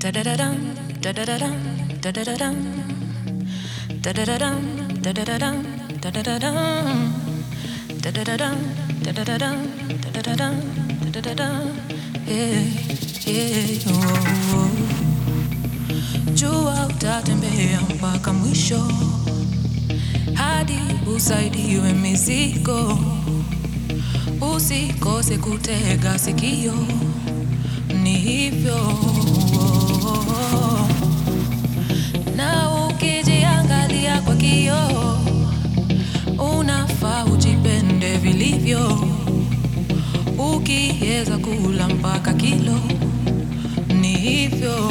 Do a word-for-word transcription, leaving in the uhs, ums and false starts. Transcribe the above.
da da da dum, da da da dum, da da da dum, da da da dum, da da da dum, da da da dum, da da da dum, da da da dum, da da da dum, da da da dum, yeah, yeah, oh, oh. Jua utatembea mpaka mwisho, hadi usaidiwe mizigo, usikose kutega sikio, ni hivyo. Na ukijiangalia kwa kioo, unafaa ujipende vilivyo, ukiweza kula mpaka kilo, ni hivyo.